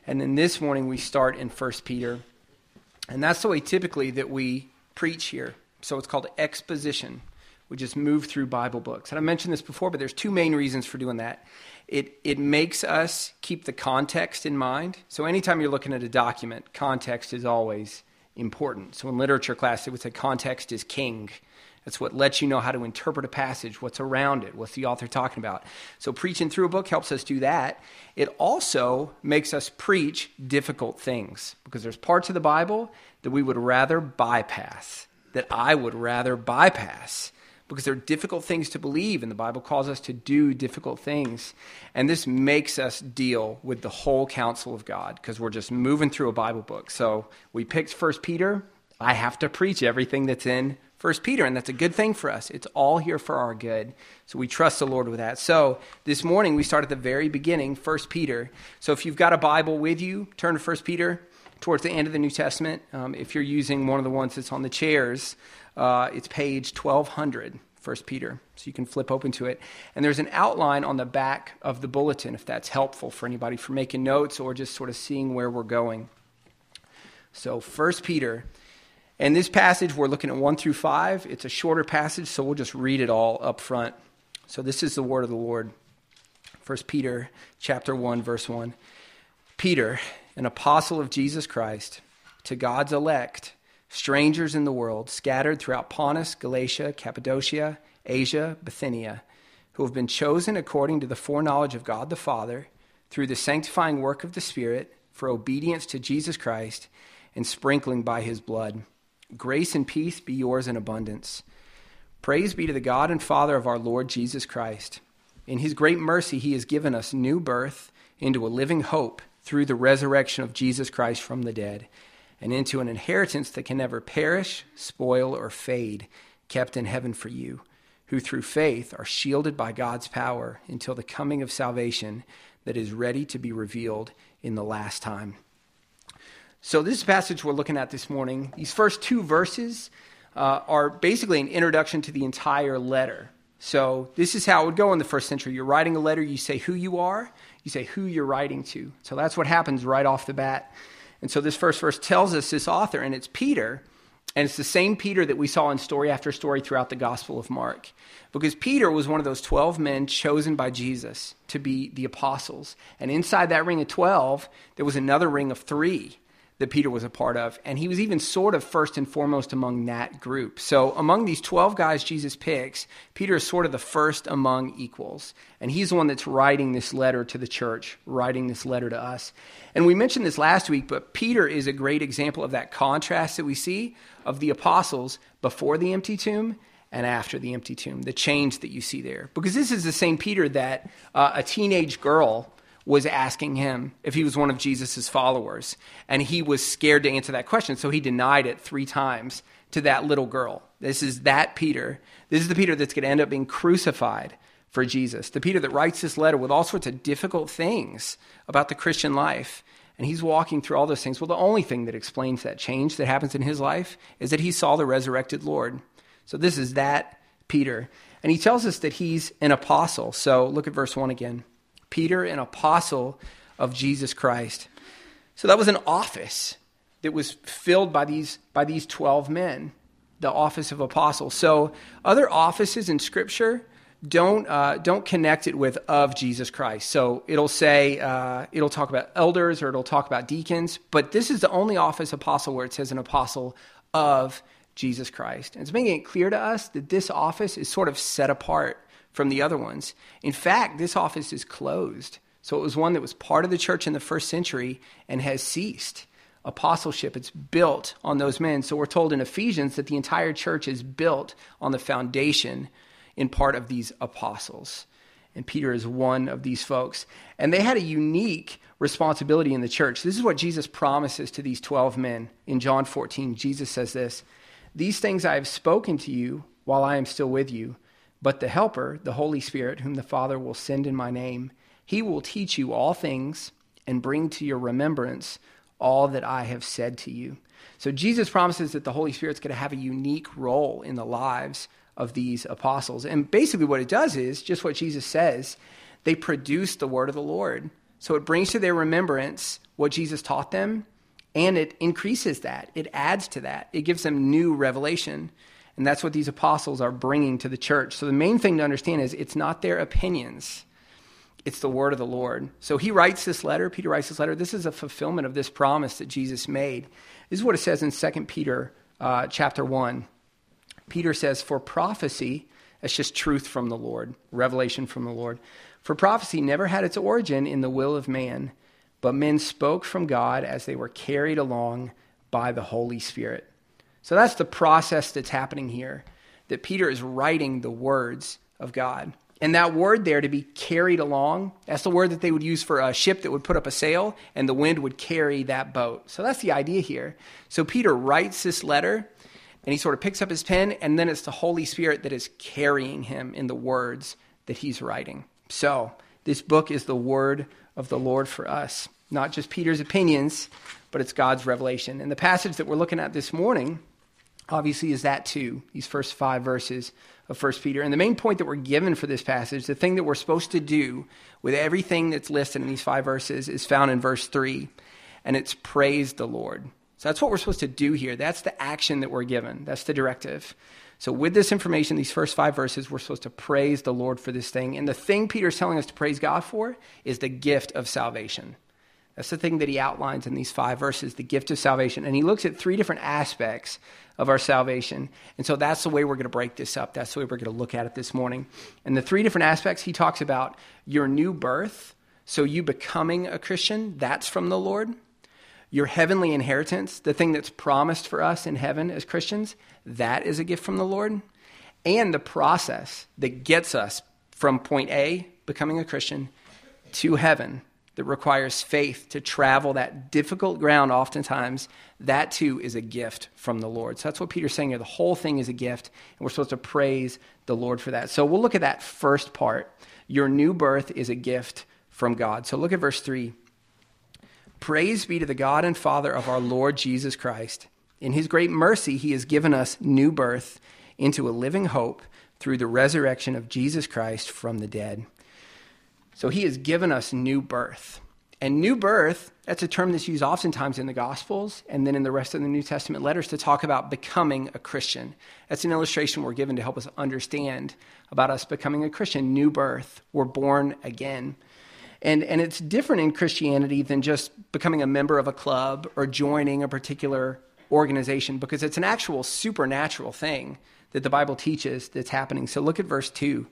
And then this morning we start in 1 Peter. And that's the way typically that we preach here. So it's called exposition. We just move through Bible books. And I mentioned this before, but there's two main reasons for doing that. It makes us keep the context in mind. So anytime you're looking at a document, context is always important. So in literature class, they would say context is king. That's what lets you know how to interpret a passage, what's around it, what's the author talking about. So preaching through a book helps us do that. It also makes us preach difficult things because there's parts of the Bible that we would rather bypass, that I would rather bypass, because they're difficult things to believe, and the Bible calls us to do difficult things. And this makes us deal with the whole counsel of God because we're just moving through a Bible book. So we picked 1 Peter. I have to preach everything that's in 1 Peter, and that's a good thing for us. It's all here for our good. So we trust the Lord with that. So this morning we start at the very beginning, 1 Peter. So if you've got a Bible with you, turn to 1 Peter towards the end of the New Testament. If you're using one of the ones that's on the chairs, it's page 1200, 1 Peter. So you can flip open to it. And there's an outline on the back of the bulletin, if that's helpful for anybody for making notes or just sort of seeing where we're going. So 1 Peter. And this passage, we're looking at 1 through 5. It's a shorter passage, so we'll just read it all up front. So this is the word of the Lord. 1 Peter chapter 1, verse 1. Peter, an apostle of Jesus Christ, to God's elect, strangers in the world, scattered throughout Pontus, Galatia, Cappadocia, Asia, Bithynia, who have been chosen according to the foreknowledge of God the Father, through the sanctifying work of the Spirit, for obedience to Jesus Christ, and sprinkling by his blood. Grace and peace be yours in abundance. Praise be to the God and Father of our Lord Jesus Christ. In his great mercy, he has given us new birth into a living hope through the resurrection of Jesus Christ from the dead, and into an inheritance that can never perish, spoil, or fade, kept in heaven for you, who through faith are shielded by God's power until the coming of salvation that is ready to be revealed in the last time. So this passage we're looking at this morning, these first two verses are basically an introduction to the entire letter. So this is how it would go in the first century. You're writing a letter, you say who you are, you say who you're writing to. So that's what happens right off the bat. And so this first verse tells us this author, and it's Peter, and it's the same Peter that we saw in story after story throughout the Gospel of Mark. Because Peter was one of those 12 men chosen by Jesus to be the apostles. And inside that ring of 12, there was another ring of 3 that Peter was a part of. And he was even sort of first and foremost among that group. So among these 12 guys Jesus picks, Peter is sort of the first among equals. And he's the one that's writing this letter to the church, writing this letter to us. And we mentioned this last week, but Peter is a great example of that contrast that we see of the apostles before the empty tomb and after the empty tomb, the change that you see there. Because this is the same Peter that a teenage girl was asking him if he was one of Jesus' followers. And he was scared to answer that question, so he denied it 3 times to that little girl. This is that Peter. This is the Peter that's going to end up being crucified for Jesus. The Peter that writes this letter with all sorts of difficult things about the Christian life. And he's walking through all those things. Well, the only thing that explains that change that happens in his life is that he saw the resurrected Lord. So this is that Peter. And he tells us that he's an apostle. So look at verse 1 again. Peter, an apostle of Jesus Christ. So that was an office that was filled by these 12 men, the office of apostle. So other offices in Scripture don't connect it with of Jesus Christ. So it'll say, it'll talk about elders or it'll talk about deacons, but this is the only office apostle where it says an apostle of Jesus Christ. And it's making it clear to us that this office is sort of set apart from the other ones. In fact, this office is closed. So it was one that was part of the church in the first century and has ceased. Apostleship, it's built on those men. So we're told in Ephesians that the entire church is built on the foundation in part of these apostles. And Peter is one of these folks. And they had a unique responsibility in the church. This is what Jesus promises to these 12 men. In John 14, Jesus says this, "These things I have spoken to you while I am still with you. But the Helper, the Holy Spirit, whom the Father will send in my name, he will teach you all things and bring to your remembrance all that I have said to you." So Jesus promises that the Holy Spirit's going to have a unique role in the lives of these apostles. And basically what it does is just what Jesus says. They produce the word of the Lord. So it brings to their remembrance what Jesus taught them, and it increases that. It adds to that. It gives them new revelation. And that's what these apostles are bringing to the church. So the main thing to understand is it's not their opinions. It's the word of the Lord. So he writes this letter. Peter writes this letter. This is a fulfillment of this promise that Jesus made. This is what it says in 2 Peter chapter 1. Peter says, for prophecy, that's just truth from the Lord, revelation from the Lord. For prophecy never had its origin in the will of man, but men spoke from God as they were carried along by the Holy Spirit. So that's the process that's happening here, that Peter is writing the words of God. And that word there, to be carried along, that's the word that they would use for a ship that would put up a sail, and the wind would carry that boat. So that's the idea here. So Peter writes this letter, and he sort of picks up his pen, and then it's the Holy Spirit that is carrying him in the words that he's writing. So this book is the word of the Lord for us. Not just Peter's opinions, but it's God's revelation. And the passage that we're looking at this morning, obviously, is that too, these first 5 verses of 1 Peter. And the main point that we're given for this passage, the thing that we're supposed to do with everything that's listed in these 5 verses, is found in verse 3, and it's praise the Lord. So that's what we're supposed to do here. That's the action that we're given. That's the directive. So with this information, these first 5 verses, we're supposed to praise the Lord for this thing. And the thing Peter's telling us to praise God for is the gift of salvation. That's the thing that he outlines in these 5 verses, the gift of salvation. And he looks at 3 different aspects of our salvation. And so that's the way we're going to break this up. That's the way we're going to look at it this morning. And the 3 different aspects, he talks about your new birth. So you becoming a Christian, that's from the Lord. Your heavenly inheritance, the thing that's promised for us in heaven as Christians, that is a gift from the Lord. And the process that gets us from point A, becoming a Christian, to heaven, that requires faith to travel that difficult ground oftentimes, that too is a gift from the Lord. So that's what Peter's saying here. The whole thing is a gift, and we're supposed to praise the Lord for that. So we'll look at that first part. Your new birth is a gift from God. So look at verse 3. Praise be to the God and Father of our Lord Jesus Christ. In his great mercy, he has given us new birth into a living hope through the resurrection of Jesus Christ from the dead. So he has given us new birth. And new birth, that's a term that's used oftentimes in the Gospels and then in the rest of the New Testament letters to talk about becoming a Christian. That's an illustration we're given to help us understand about us becoming a Christian. New birth. We're born again. And it's different in Christianity than just becoming a member of a club or joining a particular organization, because it's an actual supernatural thing that the Bible teaches that's happening. So look at verse 2.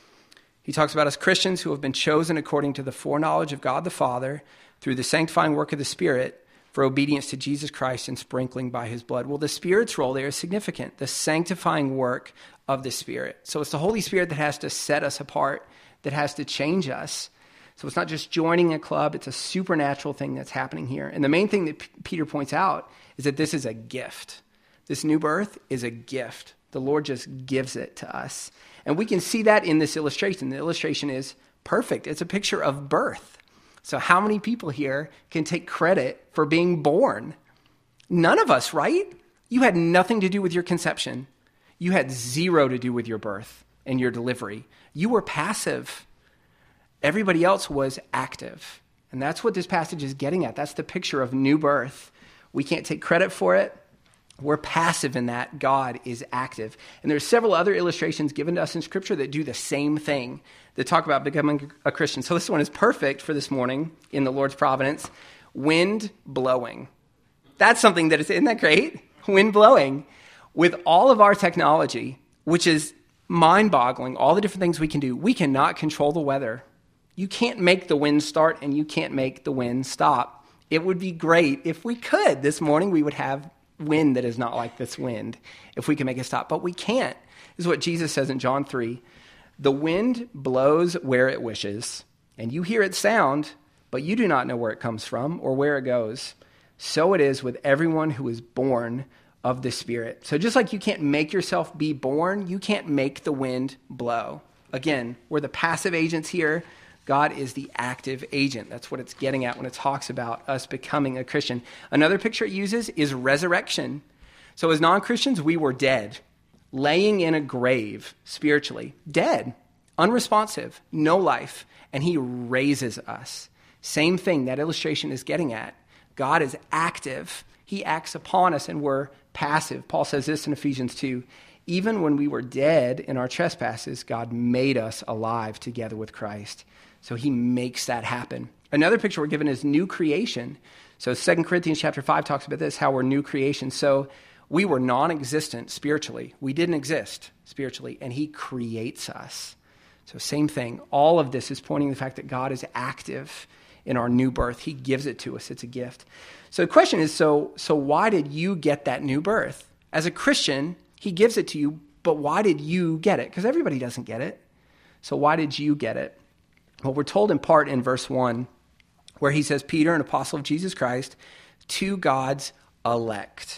He talks about us Christians who have been chosen according to the foreknowledge of God the Father through the sanctifying work of the Spirit for obedience to Jesus Christ and sprinkling by his blood. Well, the Spirit's role there is significant, the sanctifying work of the Spirit. So it's the Holy Spirit that has to set us apart, that has to change us. So it's not just joining a club, it's a supernatural thing that's happening here. And the main thing that Peter points out is that this is a gift. This new birth is a gift. The Lord just gives it to us. And we can see that in this illustration. The illustration is perfect. It's a picture of birth. So how many people here can take credit for being born? None of us, right? You had nothing to do with your conception. You had 0 to do with your birth and your delivery. You were passive. Everybody else was active. And that's what this passage is getting at. That's the picture of new birth. We can't take credit for it. We're passive in that. God is active. And there's several other illustrations given to us in Scripture that do the same thing, that talk about becoming a Christian. So this one is perfect for this morning in the Lord's providence. Wind blowing. That's something that isn't that great? Wind blowing. With all of our technology, which is mind-boggling, all the different things we can do, we cannot control the weather. You can't make the wind start and you can't make the wind stop. It would be great if we could. This morning we would have wind that is not like this wind if we can make it stop, but we can't. This is what Jesus says in John 3. The wind blows where it wishes, and you hear its sound, but you do not know where it comes from or where it goes. So it is with everyone who is born of the Spirit. So just like you can't make yourself be born, you can't make the wind blow. Again, we're the passive agents here. God is the active agent. That's what it's getting at when it talks about us becoming a Christian. Another picture it uses is resurrection. So as non-Christians, we were dead, laying in a grave spiritually, dead, unresponsive, no life, and he raises us. Same thing that illustration is getting at. God is active. He acts upon us and we're passive. Paul says this in Ephesians 2. Even when we were dead in our trespasses, God made us alive together with Christ. So he makes that happen. Another picture we're given is new creation. So 2 Corinthians chapter 5 talks about this, how we're new creation. So we were non-existent spiritually. We didn't exist spiritually, and he creates us. So same thing. All of this is pointing to the fact that God is active in our new birth. He gives it to us. It's a gift. So the question is, so why did you get that new birth? As a Christian, he gives it to you, but why did you get it? Because everybody doesn't get it. So why did you get it? Well, we're told in part in verse 1, where he says, Peter, an apostle of Jesus Christ, to God's elect.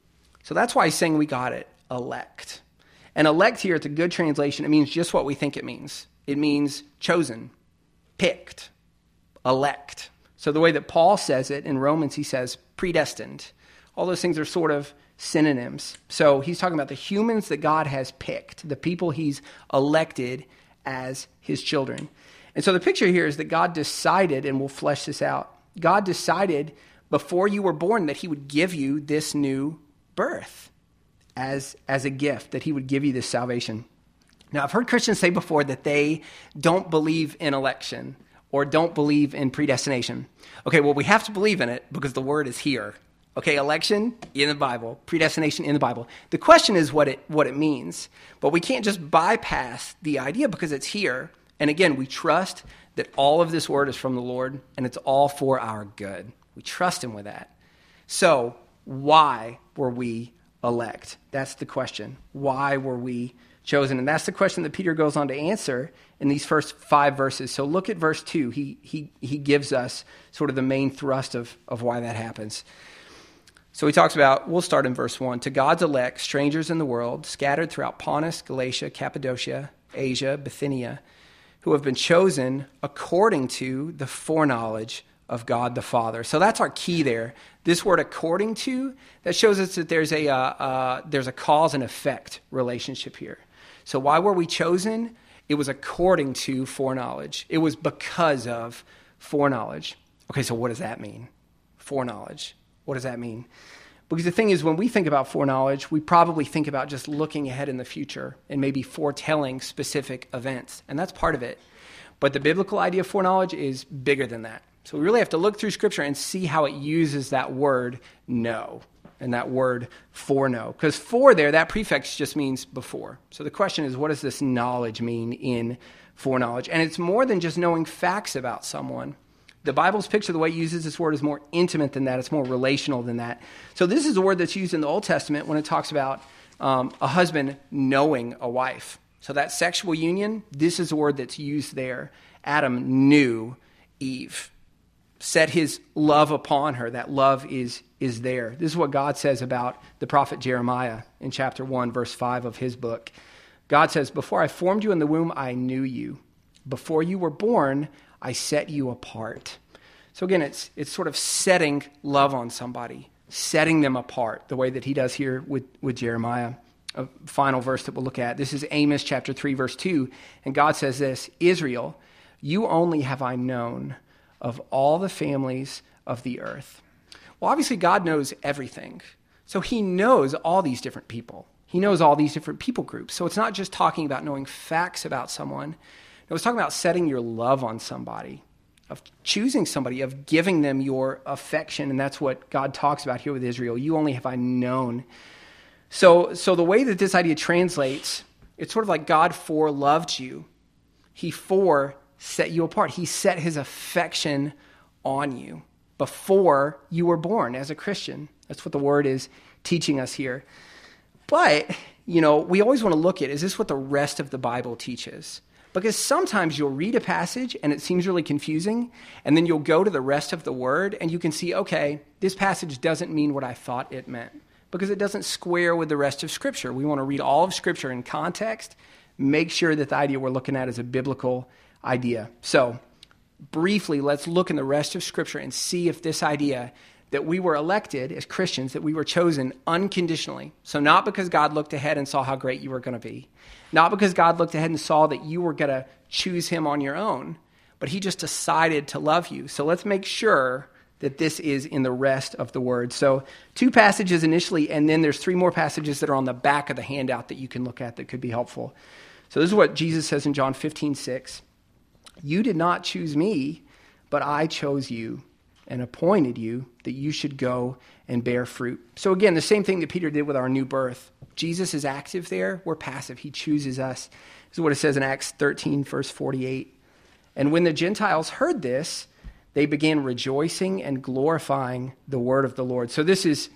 So that's why he's saying we got it, elect. And elect here, it's a good translation. It means just what we think it means. It means chosen, picked, elect. So the way that Paul says it in Romans, he says predestined. All those things are sort of synonyms. So he's talking about the humans that God has picked, the people he's elected as his children. And so the picture here is that God decided, and we'll flesh this out, God decided before you were born that he would give you this new birth as a gift, that he would give you this salvation. Now, I've heard Christians say before that they don't believe in election or don't believe in predestination. Okay, well, we have to believe in it because the word is here. Okay, election in the Bible, predestination in the Bible. The question is what it means. But we can't just bypass the idea because it's here. And again, we trust that all of this word is from the Lord and it's all for our good. We trust him with that. So why were we elect? That's the question. Why were we chosen? And that's the question that Peter goes on to answer in these first 5 verses. So look at verse 2. He gives us sort of the main thrust of why that happens. So he talks about, we'll start in verse 1, to God's elect, strangers in the world, scattered throughout Pontus, Galatia, Cappadocia, Asia, Bithynia, who have been chosen according to the foreknowledge of God the Father. So that's our key there. This word according to, that shows us that there's a cause and effect relationship here. So why were we chosen? It was according to foreknowledge. It was because of foreknowledge. Okay, so what does that mean? Foreknowledge. What does that mean? Because the thing is, when we think about foreknowledge, we probably think about just looking ahead in the future and maybe foretelling specific events. And that's part of it. But the biblical idea of foreknowledge is bigger than that. So we really have to look through Scripture and see how it uses that word know and that word foreknow. Because for there, that prefix just means before. So the question is, what does this knowledge mean in foreknowledge? And it's more than just knowing facts about someone. The Bible's picture, the way it uses this word, is more intimate than that. It's more relational than that. So this is a word that's used in the Old Testament when it talks about a husband knowing a wife. So that sexual union, this is a word that's used there. Adam knew Eve, set his love upon her. That love is there. This is what God says about the prophet Jeremiah in chapter 1, verse 5 of his book. God says, before I formed you in the womb, I knew you. Before you were born, I set you apart. So again, it's sort of setting love on somebody, setting them apart, the way that he does here with Jeremiah. A final verse that we'll look at. This is Amos chapter 3, verse 2. And God says this, Israel, you only have I known of all the families of the earth. Well, obviously God knows everything. So he knows all these different people. He knows all these different people groups. So it's not just talking about knowing facts about someone. No, it's talking about setting your love on somebody, of choosing somebody, of giving them your affection. And that's what God talks about here with Israel. You only have I known. So the way that this idea translates, it's sort of like God foreloved you. He set you apart. He set his affection on you before you were born as a Christian. That's what the word is teaching us here. But, we always want to look at, is this what the rest of the Bible teaches? Because sometimes you'll read a passage and it seems really confusing, and then you'll go to the rest of the word and you can see, okay, this passage doesn't mean what I thought it meant, because it doesn't square with the rest of Scripture. We want to read all of Scripture in context, make sure that the idea we're looking at is a biblical idea. So, briefly, let's look in the rest of Scripture and see if this idea that we were elected as Christians, that we were chosen unconditionally. So not because God looked ahead and saw how great you were going to be, not because God looked ahead and saw that you were going to choose him on your own, but he just decided to love you. So let's make sure that this is in the rest of the word. So 2 passages initially, and then there's 3 more passages that are on the back of the handout that you can look at that could be helpful. So this is what Jesus says in John 15:6. You did not choose me, but I chose you and appointed you that you should go and bear fruit. So again, the same thing that Peter did with our new birth. Jesus is active there. We're passive. He chooses us. This is what it says in Acts 13, verse 48. And when the Gentiles heard this, they began rejoicing and glorifying the word of the Lord. So this is,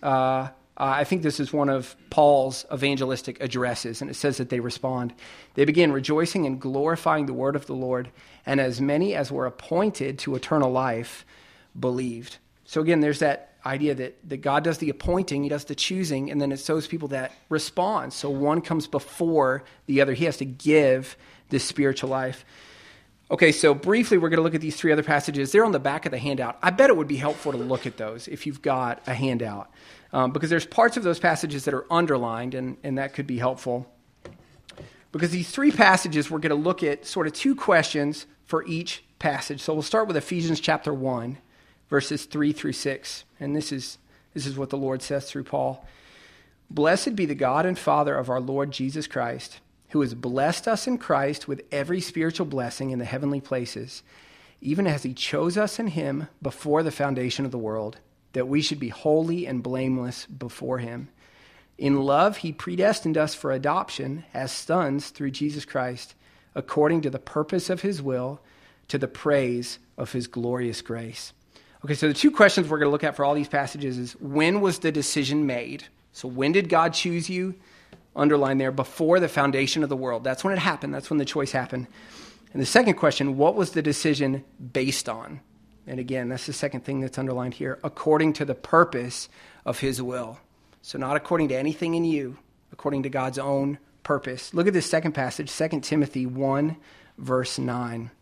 I think this is one of Paul's evangelistic addresses, and it says that they respond. They began rejoicing and glorifying the word of the Lord, and as many as were appointed to eternal life believed. So again, there's that idea that God does the appointing, he does the choosing, and then it's those people that respond. So one comes before the other. He has to give this spiritual life. Okay, so briefly, we're going to look at these 3 other passages. They're on the back of the handout. I bet it would be helpful to look at those if you've got a handout, because there's parts of those passages that are underlined, and that could be helpful. Because these 3 passages, we're going to look at sort of 2 questions for each passage. So we'll start with Ephesians chapter 1, verses 3 through 6. And this is what the Lord says through Paul. Blessed be the God and Father of our Lord Jesus Christ, who has blessed us in Christ with every spiritual blessing in the heavenly places, even as he chose us in him before the foundation of the world, that we should be holy and blameless before him. In love, he predestined us for adoption as sons through Jesus Christ, according to the purpose of his will, to the praise of his glorious grace. Okay, so the 2 questions we're going to look at for all these passages is, when was the decision made? So when did God choose you? Underline there, before the foundation of the world. That's when it happened. That's when the choice happened. And the second question, what was the decision based on? And again, that's the second thing that's underlined here, according to the purpose of his will. So not according to anything in you, according to God's own purpose. Look at this second passage, 2 Timothy 1, verse 9.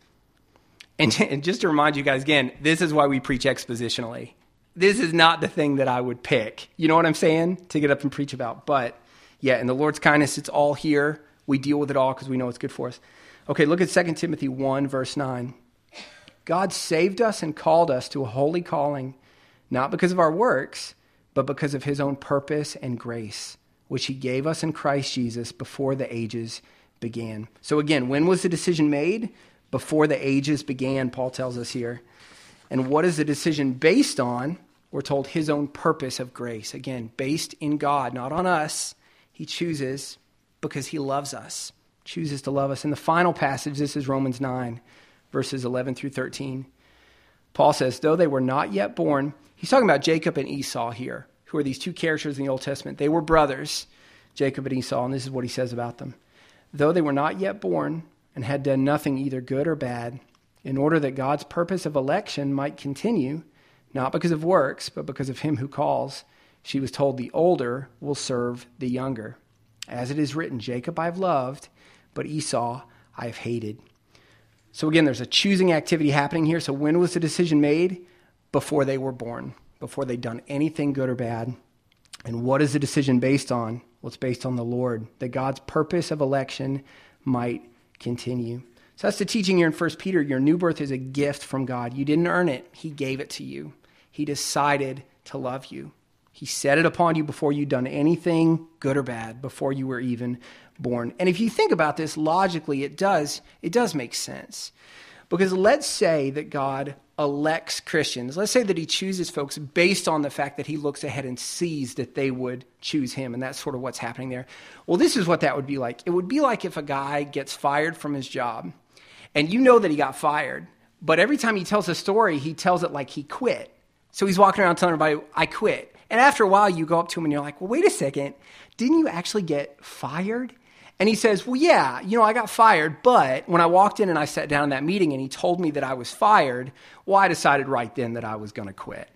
And just to remind you guys again, this is why we preach expositionally. This is not the thing that I would pick. You know what I'm saying? To get up and preach about. But yeah, in the Lord's kindness, it's all here. We deal with it all because we know it's good for us. Okay, look at 2 Timothy 1, verse 9. God saved us and called us to a holy calling, not because of our works, but because of his own purpose and grace, which he gave us in Christ Jesus before the ages began. So again, when was the decision made? Before the ages began, Paul tells us here. And what is the decision based on? We're told his own purpose of grace. Again, based in God, not on us. He chooses because he loves us, chooses to love us. In the final passage, this is Romans 9, verses 11 through 13. Paul says, though they were not yet born, he's talking about Jacob and Esau here, who are these 2 characters in the Old Testament. They were brothers, Jacob and Esau, and this is what he says about them. Though they were not yet born and had done nothing either good or bad, in order that God's purpose of election might continue, not because of works, but because of him who calls, she was told the older will serve the younger. As it is written, Jacob I've loved, but Esau I've hated. So again, there's a choosing activity happening here. So when was the decision made? Before they were born, before they'd done anything good or bad. And what is the decision based on? Well, it's based on the Lord, that God's purpose of election might continue. So that's the teaching here in 1 Peter. Your new birth is a gift from God. You didn't earn it. He gave it to you. He decided to love you. He set it upon you before you'd done anything good or bad, before you were even born. And if you think about this logically, it does make sense. Because let's say that God elects Christians. Let's say that he chooses folks based on the fact that he looks ahead and sees that they would choose him. And that's sort of what's happening there. Well, this is what that would be like. It would be like if a guy gets fired from his job and you know that he got fired, but every time he tells a story, he tells it like he quit. So he's walking around telling everybody, I quit. And after a while, you go up to him and you're like, well, wait a second. Didn't you actually get fired? And he says, well, yeah, I got fired. But when I walked in and I sat down in that meeting and he told me that I was fired, well, I decided right then that I was going to quit.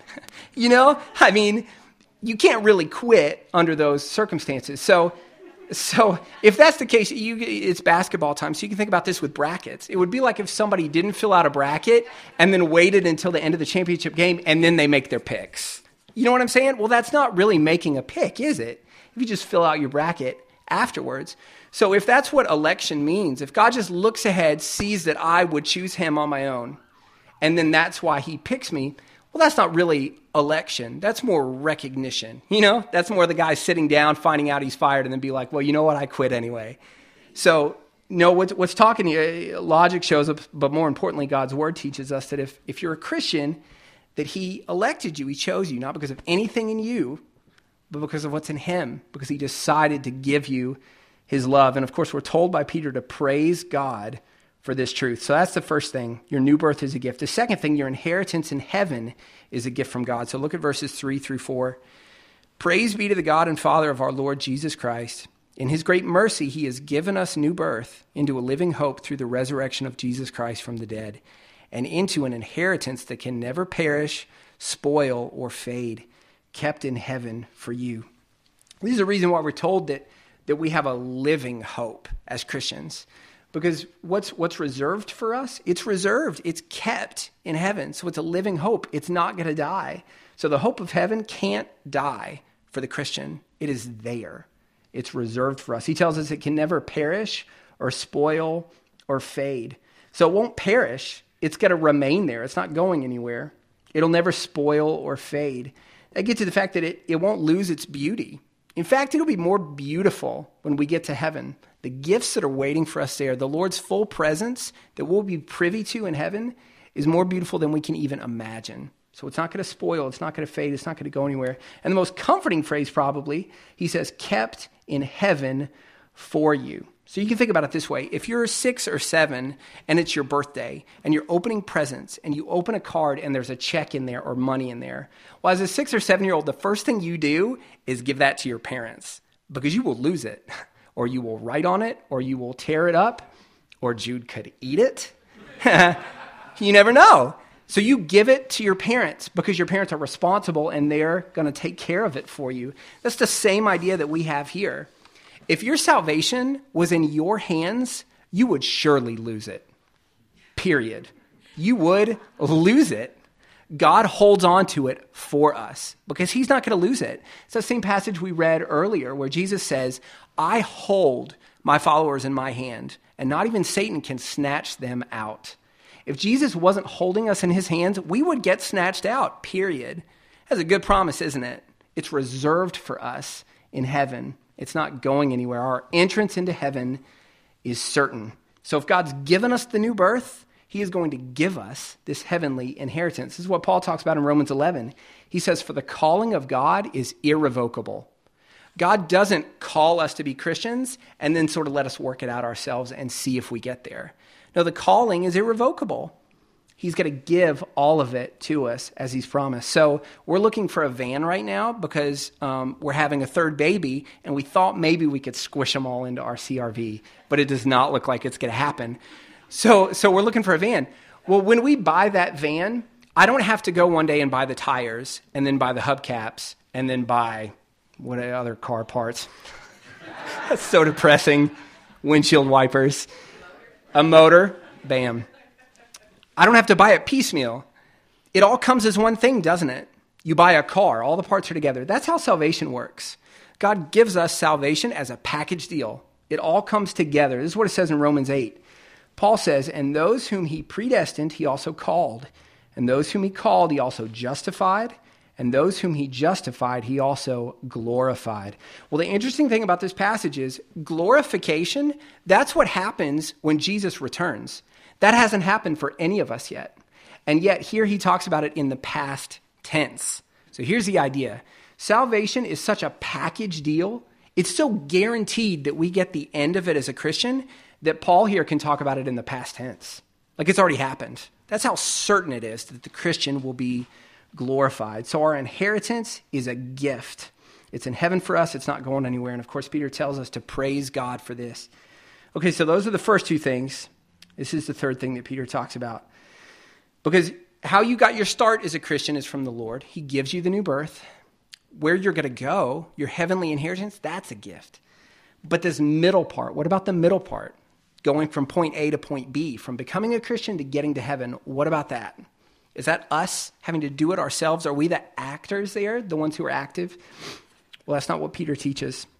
I mean, you can't really quit under those circumstances. So if that's the case, it's basketball time. So you can think about this with brackets. It would be like if somebody didn't fill out a bracket and then waited until the end of the championship game and then they make their picks. You know what I'm saying? Well, that's not really making a pick, is it? If you just fill out your bracket afterwards. So if that's what election means, if God just looks ahead, sees that I would choose him on my own, and then that's why he picks me, well, that's not really election. That's more recognition. That's more the guy sitting down, finding out he's fired, and then be like, well, you know what? I quit anyway. So, no, what's talking to you, logic shows up, but more importantly, God's word teaches us that if you're a Christian, that he elected you, he chose you, not because of anything in you, but because of what's in him, because he decided to give you his love. And of course, we're told by Peter to praise God for this truth. So that's the first thing. Your new birth is a gift. The second thing, your inheritance in heaven is a gift from God. So look at verses 3-4. Praise be to the God and Father of our Lord Jesus Christ. In his great mercy, he has given us new birth into a living hope through the resurrection of Jesus Christ from the dead, and into an inheritance that can never perish, spoil, or fade, kept in heaven for you. This is the reason why we're told that we have a living hope as Christians. Because what's reserved for us? It's reserved. It's kept in heaven. So it's a living hope. It's not going to die. So the hope of heaven can't die for the Christian. It is there. It's reserved for us. He tells us it can never perish or spoil or fade. So it won't perish. It's going to remain there. It's not going anywhere. It'll never spoil or fade. That gets to the fact that it won't lose its beauty. In fact, it'll be more beautiful when we get to heaven. The gifts that are waiting for us there, the Lord's full presence that we'll be privy to in heaven is more beautiful than we can even imagine. So it's not going to spoil, it's not going to fade, it's not going to go anywhere. And the most comforting phrase probably, he says, kept in heaven for you. So you can think about it this way. If you're 6 or 7 and it's your birthday and you're opening presents and you open a card and there's a check in there or money in there, well, as a 6 or 7-year-old, the first thing you do is give that to your parents because you will lose it, or you will write on it, or you will tear it up, or Jude could eat it. You never know. So you give it to your parents because your parents are responsible and they're going to take care of it for you. That's the same idea that we have here. If your salvation was in your hands, you would surely lose it. Period. You would lose it. God holds on to it for us because he's not going to lose it. It's the same passage we read earlier where Jesus says, I hold my followers in my hand, and not even Satan can snatch them out. If Jesus wasn't holding us in his hands, we would get snatched out, period. That's a good promise, isn't it? It's reserved for us in heaven. It's not going anywhere. Our entrance into heaven is certain. So if God's given us the new birth, he is going to give us this heavenly inheritance. This is what Paul talks about in Romans 11. He says, for the calling of God is irrevocable. God doesn't call us to be Christians and then sort of let us work it out ourselves and see if we get there. No, the calling is irrevocable. He's going to give all of it to us as he's promised. So we're looking for a van right now because we're having a third baby, and we thought maybe we could squish them all into our CRV, but it does not look like it's going to happen. So we're looking for a van. Well, when we buy that van, I don't have to go one day and buy the tires and then buy the hubcaps and then buy what other car parts. That's so depressing. Windshield wipers, a motor, bam. I don't have to buy it piecemeal. It all comes as one thing, doesn't it? You buy a car, all the parts are together. That's how salvation works. God gives us salvation as a package deal. It all comes together. This is what it says in Romans 8. Paul says, and those whom he predestined, he also called. And those whom he called, he also justified. And those whom he justified, he also glorified. Well, the interesting thing about this passage is glorification, that's what happens when Jesus returns. That hasn't happened for any of us yet. And yet here he talks about it in the past tense. So here's the idea. Salvation is such a package deal. It's so guaranteed that we get the end of it as a Christian that Paul here can talk about it in the past tense. Like it's already happened. That's how certain it is that the Christian will be glorified. So our inheritance is a gift. It's in heaven for us. It's not going anywhere. And of course, Peter tells us to praise God for this. Okay, so those are the first two things. This is the third thing that Peter talks about. Because how you got your start as a Christian is from the Lord. He gives you the new birth. Where you're going to go, your heavenly inheritance, that's a gift. But this middle part, what about the middle part? Going from point A to point B, from becoming a Christian to getting to heaven, what about that? Is that us having to do it ourselves? Are we the actors there, the ones who are active? Well, that's not what Peter teaches.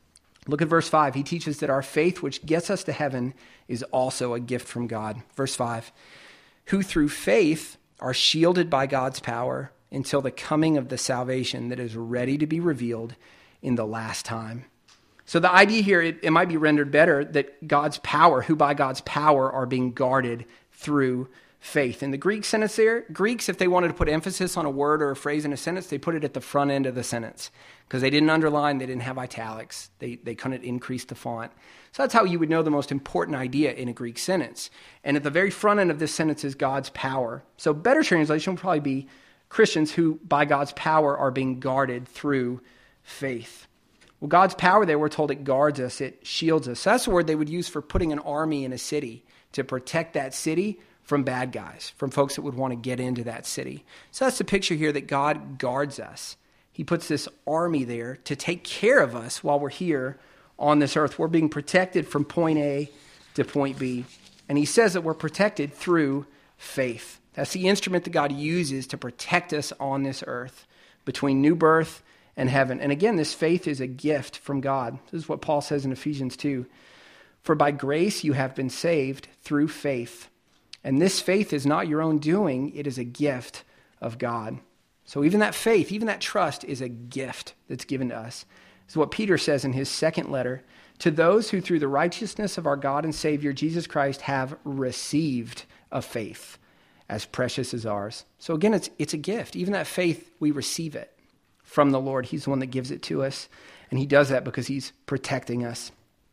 Look at verse 5. He teaches that our faith, which gets us to heaven, is also a gift from God. Verse 5, who through faith are shielded by God's power until the coming of the salvation that is ready to be revealed in the last time. So the idea here, it might be rendered better that God's power, who by God's power are being guarded through faith. In the Greek sentence there, Greeks, if they wanted to put emphasis on a word or a phrase in a sentence, they put it at the front end of the sentence because they didn't underline, they didn't have italics, they couldn't increase the font. So that's how you would know the most important idea in a Greek sentence. And at the very front end of this sentence is God's power. So better translation would probably be Christians who by God's power are being guarded through faith. Well, God's power there, we're told it guards us, it shields us. So that's the word they would use for putting an army in a city to protect that city from bad guys, from folks that would want to get into that city. So that's the picture here that God guards us. He puts this army there to take care of us while we're here on this earth. We're being protected from point A to point B. And he says that we're protected through faith. That's the instrument that God uses to protect us on this earth between new birth and heaven. And again, this faith is a gift from God. This is what Paul says in Ephesians 2. For by grace you have been saved through faith. And this faith is not your own doing. It is a gift of God. So even that faith, even that trust is a gift that's given to us. This is what Peter says in his second letter. To those who through the righteousness of our God and Savior Jesus Christ have received a faith as precious as ours. So again, it's a gift. Even that faith, we receive it from the Lord. He's the one that gives it to us. And he does that because he's protecting us.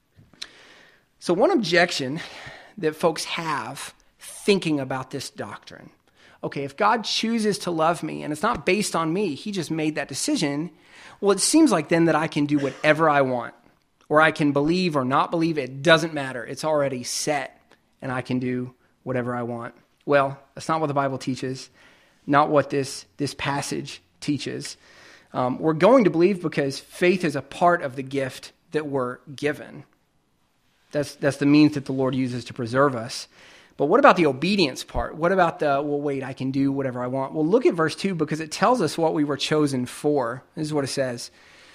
So one objection that folks have thinking about this doctrine. Okay, if God chooses to love me and it's not based on me, he just made that decision, well, it seems like then that I can do whatever I want, or I can believe or not believe. It doesn't matter. It's already set, and I can do whatever I want. Well, that's not what the Bible teaches, not what this passage teaches. We're going to believe because faith is a part of the gift that we're given. That's the means that the Lord uses to preserve us. But what about the obedience part? What about I can do whatever I want? Well, look at verse 2 because it tells us what we were chosen for. This is what it says.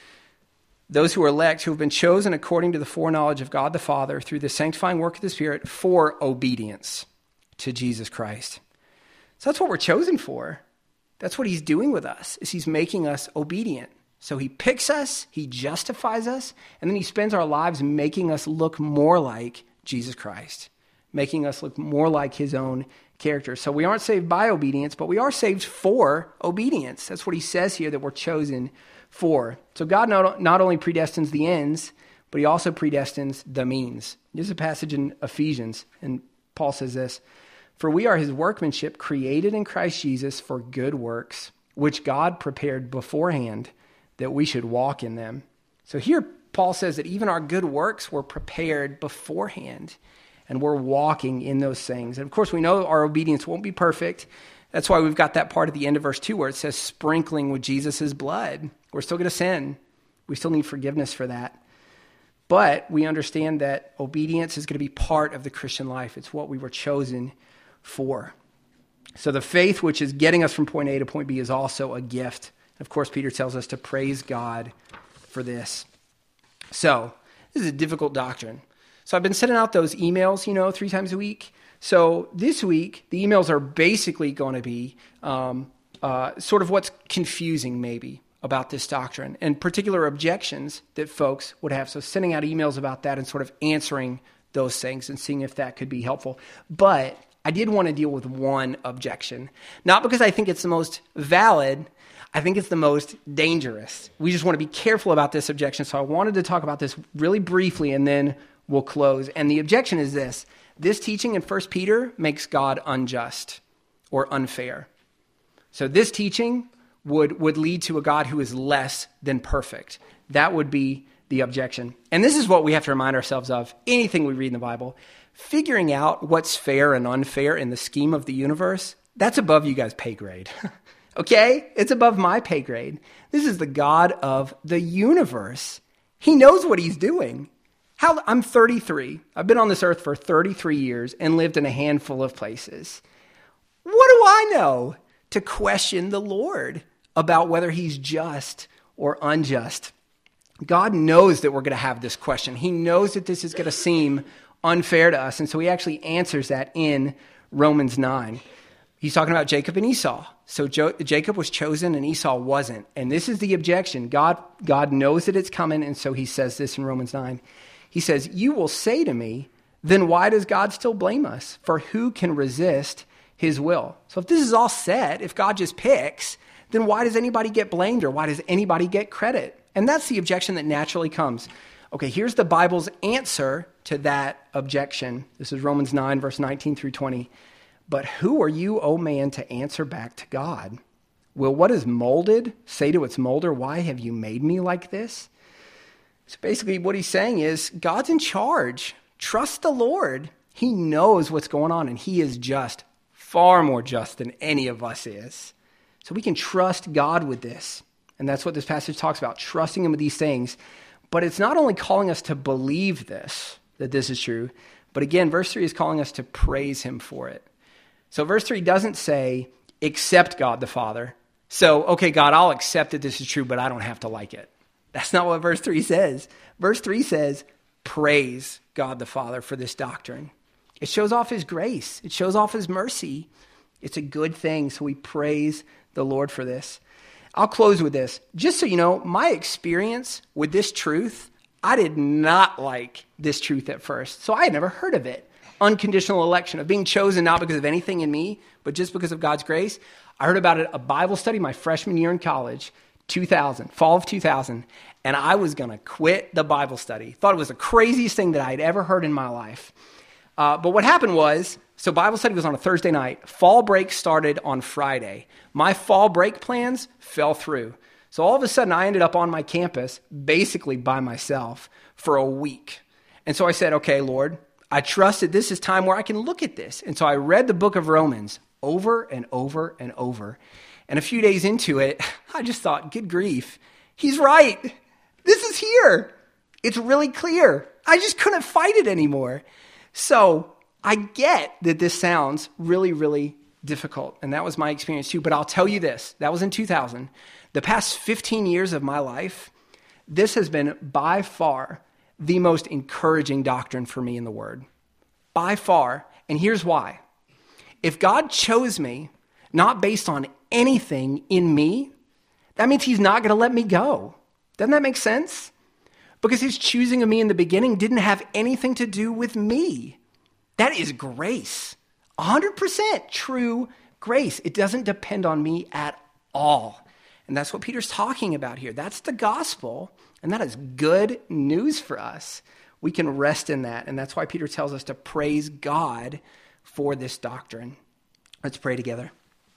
Those who are elect, who have been chosen according to the foreknowledge of God the Father through the sanctifying work of the Spirit for obedience to Jesus Christ. So that's what we're chosen for. That's what he's doing with us, is he's making us obedient. So he picks us, he justifies us, and then he spends our lives making us look more like Jesus Christ, making us look more like his own character. So we aren't saved by obedience, but we are saved for obedience. That's what he says here, that we're chosen for. So God not only predestines the ends, but he also predestines the means. There's a passage in Ephesians, and Paul says this, for we are his workmanship created in Christ Jesus for good works, which God prepared beforehand that we should walk in them. So here Paul says that even our good works were prepared beforehand, and we're walking in those things. And of course, we know our obedience won't be perfect. That's why we've got that part at the end of verse 2 where it says sprinkling with Jesus' blood. We're still going to sin. We still need forgiveness for that. But we understand that obedience is going to be part of the Christian life. It's what we were chosen for. So the faith which is getting us from point A to point B is also a gift. Of course, Peter tells us to praise God for this. So this is a difficult doctrine. So I've been sending out those emails, 3 times a week. So this week, the emails are basically going to be sort of what's confusing maybe about this doctrine and particular objections that folks would have. So sending out emails about that and sort of answering those things and seeing if that could be helpful. But I did want to deal with one objection, not because I think it's the most valid. I think it's the most dangerous. We just want to be careful about this objection. So I wanted to talk about this really briefly and then we'll close. And the objection is this. This teaching in 1 Peter makes God unjust or unfair. So this teaching would lead to a God who is less than perfect. That would be the objection. And this is what we have to remind ourselves of. Anything we read in the Bible, figuring out what's fair and unfair in the scheme of the universe, that's above you guys' pay grade. Okay? It's above my pay grade. This is the God of the universe. He knows what he's doing. I'm 33. I've been on this earth for 33 years and lived in a handful of places. What do I know to question the Lord about whether he's just or unjust? God knows that we're going to have this question. He knows that this is going to seem unfair to us. And so he actually answers that in Romans 9. He's talking about Jacob and Esau. So Jacob was chosen and Esau wasn't. And this is the objection. God knows that it's coming. And so he says this in Romans 9. He says, you will say to me, then why does God still blame us? For who can resist his will? So if this is all set, if God just picks, then why does anybody get blamed or why does anybody get credit? And that's the objection that naturally comes. Okay, here's the Bible's answer to that objection. This is Romans 9, verse 19 through 20. But who are you, O man, to answer back to God? Will what is molded say to its molder, why have you made me like this? So basically what he's saying is, God's in charge. Trust the Lord. He knows what's going on, and he is just, far more just than any of us is. So we can trust God with this. And that's what this passage talks about, trusting him with these things. But it's not only calling us to believe this, that this is true, but again, verse 3 is calling us to praise him for it. So verse 3 doesn't say, accept God the Father. So, okay, God, I'll accept that this is true, but I don't have to like it. That's not what verse 3 says. Verse 3 says, praise God the Father for this doctrine. It shows off his grace. It shows off his mercy. It's a good thing, so we praise the Lord for this. I'll close with this. Just so you know, my experience with this truth, I did not like this truth at first. So I had never heard of it. Unconditional election, of being chosen not because of anything in me, but just because of God's grace. I heard about it at a Bible study my freshman year in college, 2000, fall of 2000, and I was going to quit the Bible study. Thought it was the craziest thing that I had ever heard in my life. But what happened was, so Bible study was on a Thursday night. Fall break started on Friday. My fall break plans fell through. So all of a sudden, I ended up on my campus, basically by myself, for a week. And so I said, okay, Lord, I trust that this is time where I can look at this. And so I read the book of Romans over and over and over. And a few days into it, I just thought, good grief, he's right. This is here. It's really clear. I just couldn't fight it anymore. So I get that this sounds really, really difficult. And that was my experience too. But I'll tell you this, that was in 2000. The past 15 years of my life, this has been by far the most encouraging doctrine for me in the Word. By far. And here's why. If God chose me, not based on anything in me, that means he's not going to let me go. Doesn't that make sense? Because his choosing of me in the beginning didn't have anything to do with me. That is grace. 100% true grace. It doesn't depend on me at all. And that's what Peter's talking about here. That's the gospel. And that is good news for us. We can rest in that. And that's why Peter tells us to praise God for this doctrine. Let's pray together.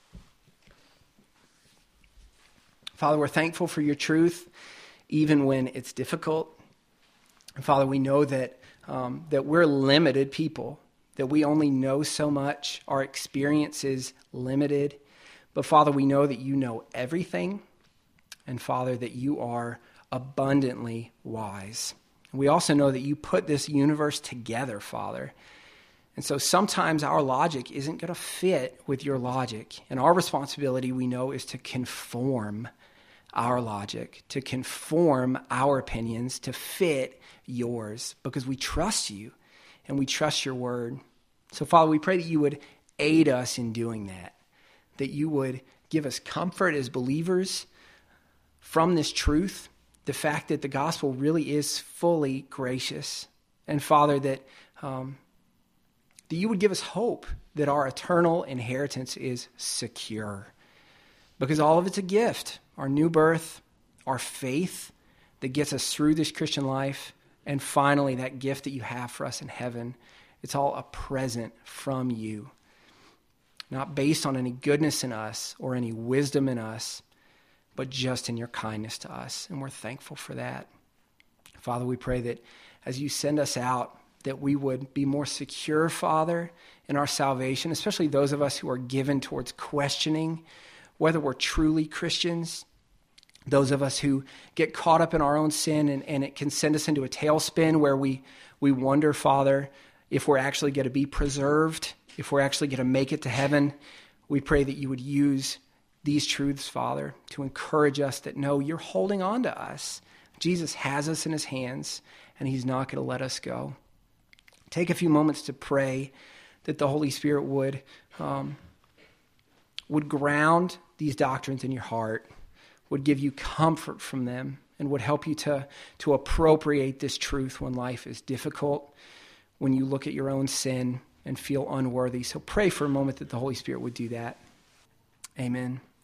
Father, we're thankful for your truth, even when it's difficult. And Father, we know that we're limited people, that we only know so much. Our experience is limited. But Father, we know that you know everything. And Father, that you are abundantly wise. We also know that you put this universe together, Father. And so sometimes our logic isn't going to fit with your logic. And our responsibility, we know, is to conform our logic, to conform our opinions to fit yours, because we trust you and we trust your word. So, Father, we pray that you would aid us in doing that you would give us comfort as believers from this truth, the fact that the gospel really is fully gracious. And Father, that you would give us hope that our eternal inheritance is secure. Because all of it's a gift. Our new birth, our faith that gets us through this Christian life, and finally that gift that you have for us in heaven. It's all a present from you. Not based on any goodness in us or any wisdom in us, but just in your kindness to us. And we're thankful for that. Father, we pray that as you send us out, that we would be more secure, Father, in our salvation, especially those of us who are given towards questioning whether we're truly Christians, those of us who get caught up in our own sin and it can send us into a tailspin where we wonder, Father, if we're actually going to be preserved, if we're actually going to make it to heaven. We pray that you would use these truths, Father, to encourage us that, no, you're holding on to us, Jesus has us in his hands, and he's not going to let us go. Take a few moments to pray that the Holy Spirit would ground these doctrines in your heart, would give you comfort from them, and would help you to appropriate this truth when life is difficult, when you look at your own sin and feel unworthy. So pray for a moment that the Holy Spirit would do that. Amen.